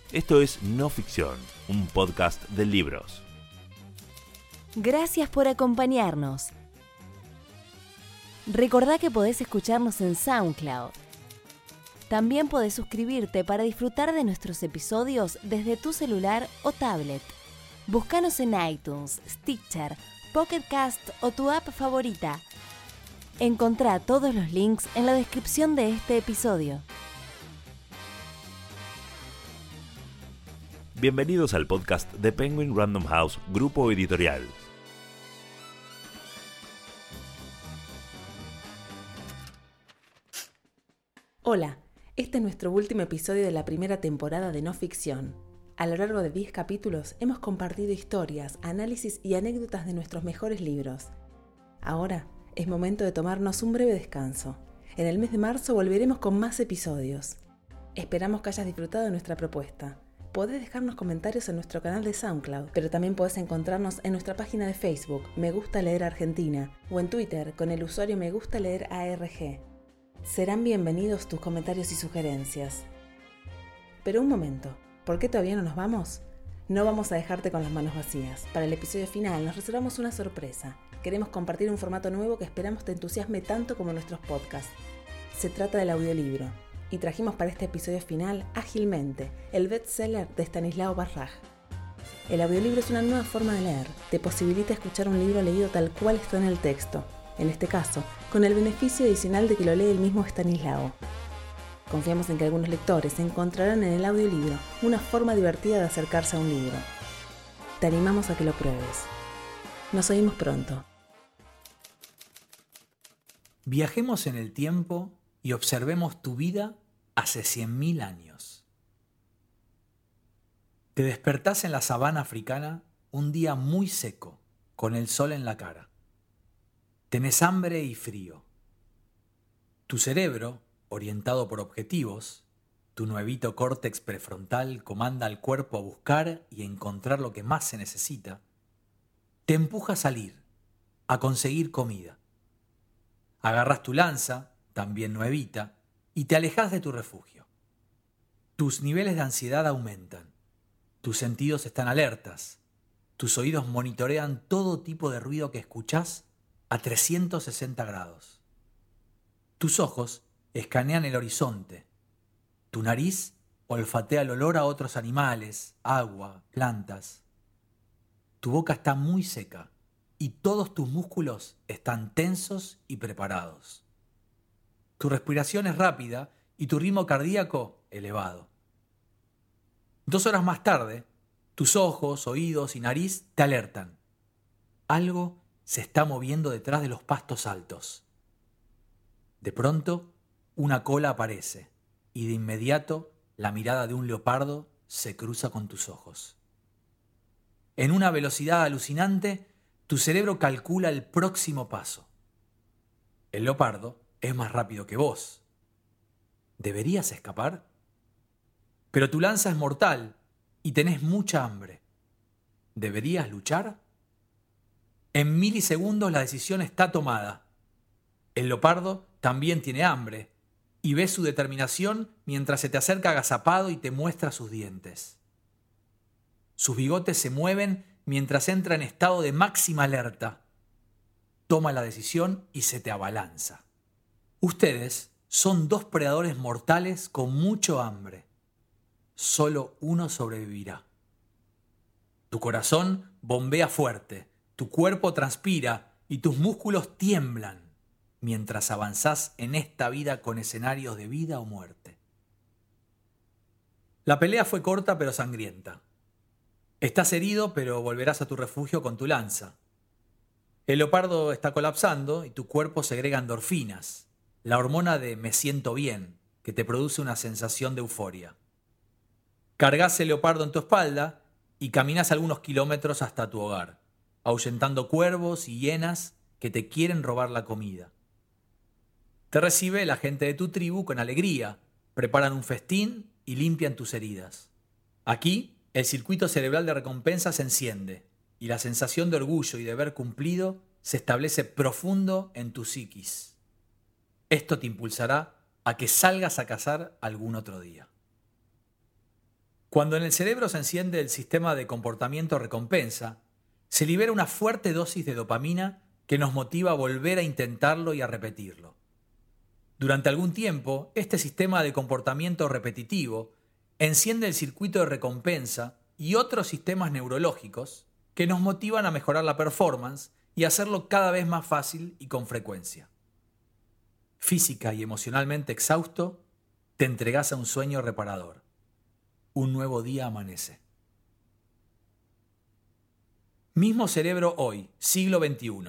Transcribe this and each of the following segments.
Esto es No Ficción, un podcast de libros. Gracias por acompañarnos. Recordá que podés escucharnos en SoundCloud. También podés suscribirte para disfrutar de nuestros episodios desde tu celular o tablet. Búscanos en iTunes, Stitcher, Pocket Cast o tu app favorita. Encontrá todos los links en la descripción de este episodio. Bienvenidos al podcast de Penguin Random House, grupo editorial. Hola, este es nuestro último episodio de la primera temporada de No Ficción. A lo largo de 10 capítulos hemos compartido historias, análisis y anécdotas de nuestros mejores libros. Ahora es momento de tomarnos un breve descanso. En el mes de marzo volveremos con más episodios. Esperamos que hayas disfrutado de nuestra propuesta. Podés dejarnos comentarios en nuestro canal de SoundCloud, pero también podés encontrarnos en nuestra página de Facebook, Me Gusta Leer Argentina, o en Twitter con el usuario Me Gusta Leer ARG. Serán bienvenidos tus comentarios y sugerencias. Pero un momento, ¿por qué todavía no nos vamos? No vamos a dejarte con las manos vacías. Para el episodio final nos reservamos una sorpresa. Queremos compartir un formato nuevo que esperamos te entusiasme tanto como nuestros podcasts. Se trata del audiolibro. Y trajimos para este episodio final, Ágilmente, el bestseller de Stanislao Barraj. El audiolibro es una nueva forma de leer. Te posibilita escuchar un libro leído tal cual está en el texto. En este caso, con el beneficio adicional de que lo lee el mismo Stanislao. Confiamos en que algunos lectores encontrarán en el audiolibro una forma divertida de acercarse a un libro. Te animamos a que lo pruebes. Nos oímos pronto. Viajemos en el tiempo y observemos tu vida hace 100.000 años. Te despertás en la sabana africana un día muy seco, con el sol en la cara. Tenés hambre y frío. Tu cerebro, orientado por objetivos, tu nuevito córtex prefrontal comanda al cuerpo a buscar y encontrar lo que más se necesita, te empuja a salir, a conseguir comida. Agarras tu lanza, también nuevita, y te alejas de tu refugio. Tus niveles de ansiedad aumentan, tus sentidos están alertas, tus oídos monitorean todo tipo de ruido que escuchás a 360 grados. Tus ojos escanean el horizonte, tu nariz olfatea el olor a otros animales, agua, plantas. Tu boca está muy seca y todos tus músculos están tensos y preparados. Tu respiración es rápida y tu ritmo cardíaco elevado. 2 horas más tarde, tus ojos, oídos y nariz te alertan. Algo se está moviendo detrás de los pastos altos. De pronto, una cola aparece y de inmediato la mirada de un leopardo se cruza con tus ojos. En una velocidad alucinante, tu cerebro calcula el próximo paso. El leopardo es más rápido que vos. ¿Deberías escapar? Pero tu lanza es mortal y tenés mucha hambre. ¿Deberías luchar? En milisegundos la decisión está tomada. El leopardo también tiene hambre y ves su determinación mientras se te acerca agazapado y te muestra sus dientes. Sus bigotes se mueven mientras entra en estado de máxima alerta. Toma la decisión y se te abalanza. Ustedes son 2 predadores mortales con mucho hambre. Solo uno sobrevivirá. Tu corazón bombea fuerte, tu cuerpo transpira y tus músculos tiemblan mientras avanzás en esta vida con escenarios de vida o muerte. La pelea fue corta pero sangrienta. Estás herido pero volverás a tu refugio con tu lanza. El leopardo está colapsando y tu cuerpo segrega endorfinas, la hormona de me siento bien, que te produce una sensación de euforia. Cargás el leopardo en tu espalda y caminás algunos kilómetros hasta tu hogar, ahuyentando cuervos y hienas que te quieren robar la comida. Te recibe la gente de tu tribu con alegría, preparan un festín y limpian tus heridas. Aquí, el circuito cerebral de recompensa se enciende y la sensación de orgullo y deber cumplido se establece profundo en tu psiquis. Esto te impulsará a que salgas a cazar algún otro día. Cuando en el cerebro se enciende el sistema de comportamiento recompensa, se libera una fuerte dosis de dopamina que nos motiva a volver a intentarlo y a repetirlo. Durante algún tiempo, este sistema de comportamiento repetitivo enciende el circuito de recompensa y otros sistemas neurológicos que nos motivan a mejorar la performance y hacerlo cada vez más fácil y con frecuencia. Física y emocionalmente exhausto, te entregas a un sueño reparador. Un nuevo día amanece. Mismo cerebro hoy, siglo XXI.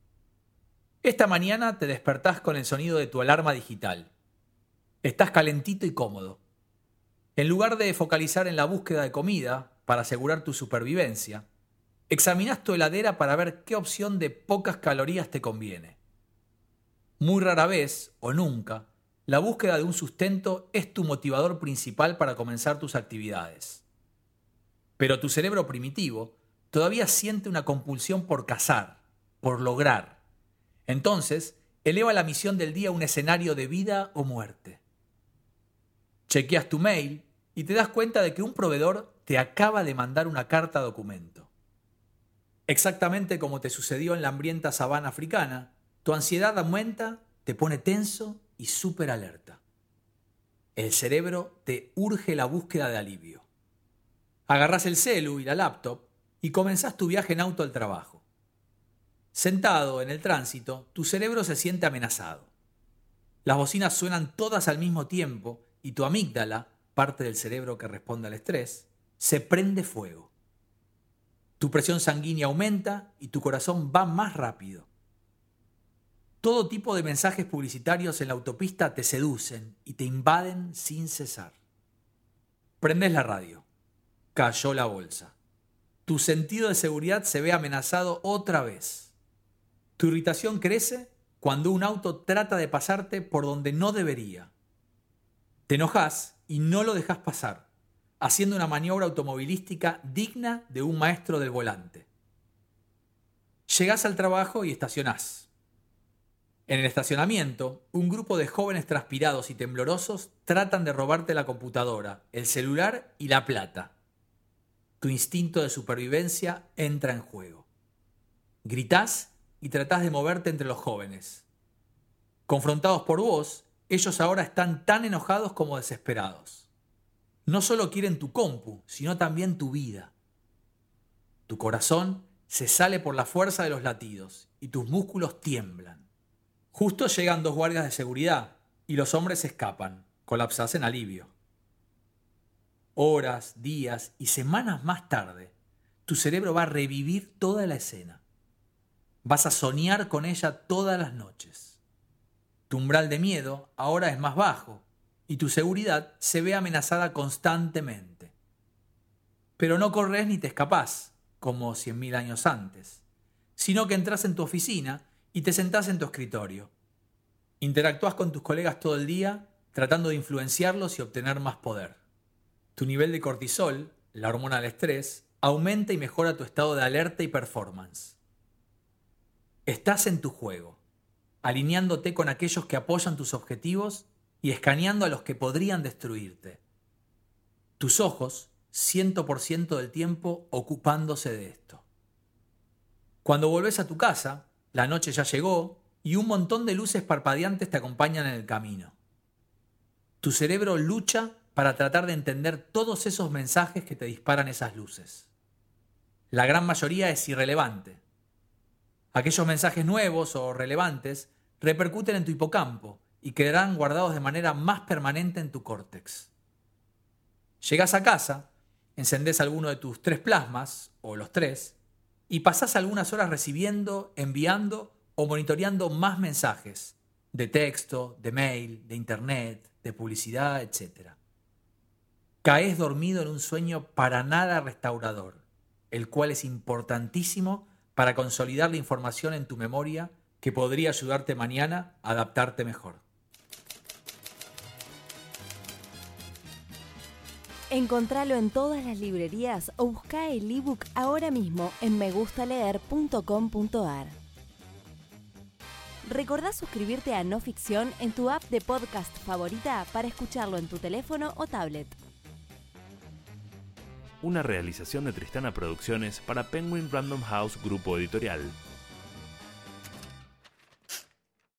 Esta mañana te despertás con el sonido de tu alarma digital. Estás calentito y cómodo. En lugar de focalizar en la búsqueda de comida para asegurar tu supervivencia, examinás tu heladera para ver qué opción de pocas calorías te conviene. Muy rara vez, o nunca, la búsqueda de un sustento es tu motivador principal para comenzar tus actividades. Pero tu cerebro primitivo todavía siente una compulsión por cazar, por lograr. Entonces, eleva la misión del día a un escenario de vida o muerte. Chequeas tu mail y te das cuenta de que un proveedor te acaba de mandar una carta documento. Exactamente como te sucedió en la hambrienta sabana africana, tu ansiedad aumenta, te pone tenso y súper alerta. El cerebro te urge la búsqueda de alivio. Agarrás el celu y la laptop y comenzás tu viaje en auto al trabajo. Sentado en el tránsito, tu cerebro se siente amenazado. Las bocinas suenan todas al mismo tiempo y tu amígdala, parte del cerebro que responde al estrés, se prende fuego. Tu presión sanguínea aumenta y tu corazón va más rápido. Todo tipo de mensajes publicitarios en la autopista te seducen y te invaden sin cesar. Prendés la radio. Cayó la bolsa. Tu sentido de seguridad se ve amenazado otra vez. Tu irritación crece cuando un auto trata de pasarte por donde no debería. Te enojás y no lo dejás pasar, haciendo una maniobra automovilística digna de un maestro del volante. Llegás al trabajo y estacionás. En el estacionamiento, un grupo de jóvenes transpirados y temblorosos tratan de robarte la computadora, el celular y la plata. Tu instinto de supervivencia entra en juego. Gritás y tratás de moverte entre los jóvenes. Confrontados por vos, ellos ahora están tan enojados como desesperados. No solo quieren tu compu, sino también tu vida. Tu corazón se sale por la fuerza de los latidos y tus músculos tiemblan. Justo llegan 2 guardias de seguridad y los hombres escapan, colapsás en alivio. Horas, días y semanas más tarde, tu cerebro va a revivir toda la escena. Vas a soñar con ella todas las noches. Tu umbral de miedo ahora es más bajo y tu seguridad se ve amenazada constantemente. Pero no corres ni te escapás, como 100.000 años antes, sino que entras en tu oficina y te sentás en tu escritorio. Interactúas con tus colegas todo el día, tratando de influenciarlos y obtener más poder. Tu nivel de cortisol, la hormona del estrés, aumenta y mejora tu estado de alerta y performance. Estás en tu juego, alineándote con aquellos que apoyan tus objetivos y escaneando a los que podrían destruirte. Tus ojos, 100% del tiempo, ocupándose de esto. Cuando volvés a tu casa, la noche ya llegó y un montón de luces parpadeantes te acompañan en el camino. Tu cerebro lucha para tratar de entender todos esos mensajes que te disparan esas luces. La gran mayoría es irrelevante. Aquellos mensajes nuevos o relevantes repercuten en tu hipocampo y quedarán guardados de manera más permanente en tu córtex. Llegás a casa, encendés alguno de tus 3 plasmas, o los 3, y pasás algunas horas recibiendo, enviando o monitoreando más mensajes de texto, de mail, de internet, de publicidad, etc. Caes dormido en un sueño para nada restaurador, el cual es importantísimo para consolidar la información en tu memoria que podría ayudarte mañana a adaptarte mejor. Encontralo en todas las librerías o busca el ebook ahora mismo en megustaleer.com.ar. Recordá suscribirte a No Ficción en tu app de podcast favorita para escucharlo en tu teléfono o tablet. una realización de Tristana Producciones para Penguin Random House Grupo Editorial.